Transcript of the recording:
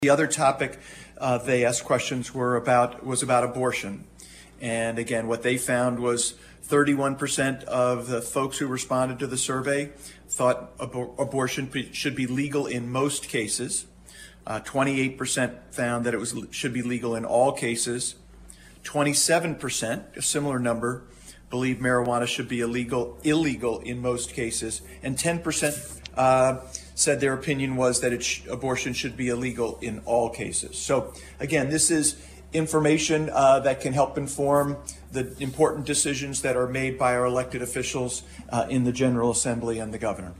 The other topic they asked questions was about abortion. And again, what they found was 31% of the folks who responded to the survey thought abortion should be legal in most cases. 28% found that it should be legal in all cases. 27%, a similar number, believe marijuana should be illegal in most cases. And 10% said their opinion was that abortion should be illegal in all cases. So again, this is information that can help inform the important decisions that are made by our elected officials in the General Assembly and the governor.